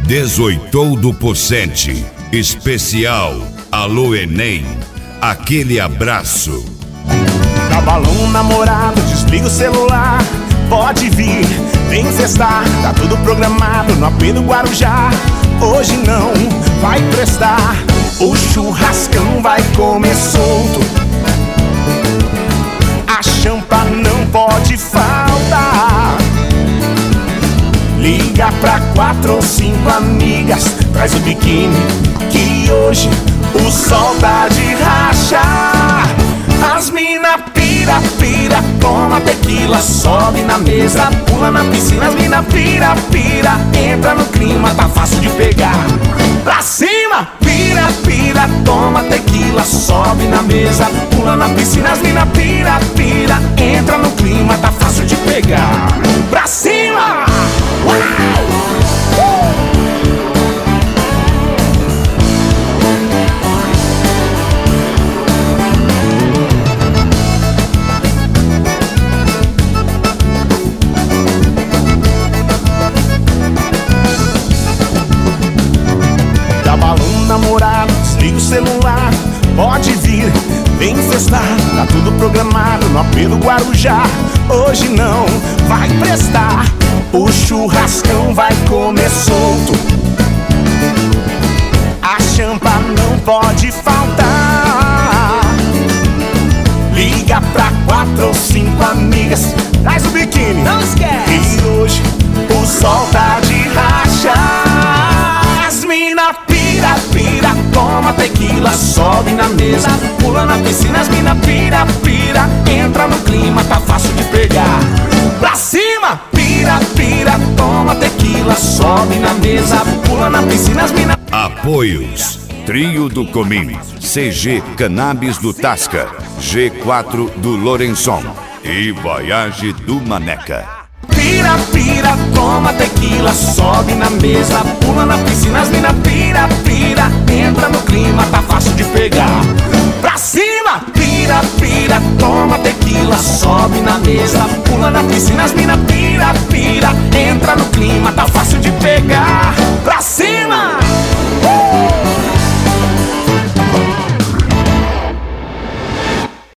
Dezoitou do Pocente. Especial Alô Enem. Aquele abraço. Dá balão namorado, desliga o celular. Pode vir, vem festar. Tá tudo programado no AP do Guarujá. Hoje não vai prestar. O churrascão vai comer solto. A champa não pode faltar. Liga pra 4 ou 5 amigas. Traz o biquíni que hoje o sol tá de rachar. As mina pira, pira, toma tequila, sobe na mesa, pula na piscina. As mina pira, pira, entra no clima, tá fácil de pegar. Pra cima, pira, pira, toma tequila, sobe na mesa, pula na piscina. As mina pira, pira, entra no clima, tá fácil de pegar. Pra cima! Dá balão namorado, desliga o celular. Pode vir, vem festar. Tá tudo programado no AP do Guarujá. Hoje não vai prestar. O churrascão vai comer solto. A champa não pode faltar. Liga pra 4 ou 5 amigas. Traz o biquíni, não esquece. E hoje o sol tá de rachar. As mina pira, pira, toma tequila, sobe na mesa, pula na piscina. As mina pira, pira, entra no clima, tá fácil de pegar. Pra cima! Pira, pira, toma tequila, sobe na mesa, pula na piscina. As mina... Apoios: Trio do Comim, CG Cannabis do Tasca, G4 do Lourençon e Voyage do Maneca. Pira, pira, toma tequila, sobe na mesa, pula na piscina. As mina pira, pira, entra no clima, tá fácil de pegar. Pra cima! Pira, pira, toma tequila, sobe na mesa, pula na piscina. As mina pira, pira, entra no clima, tá fácil de pegar. Pra cima!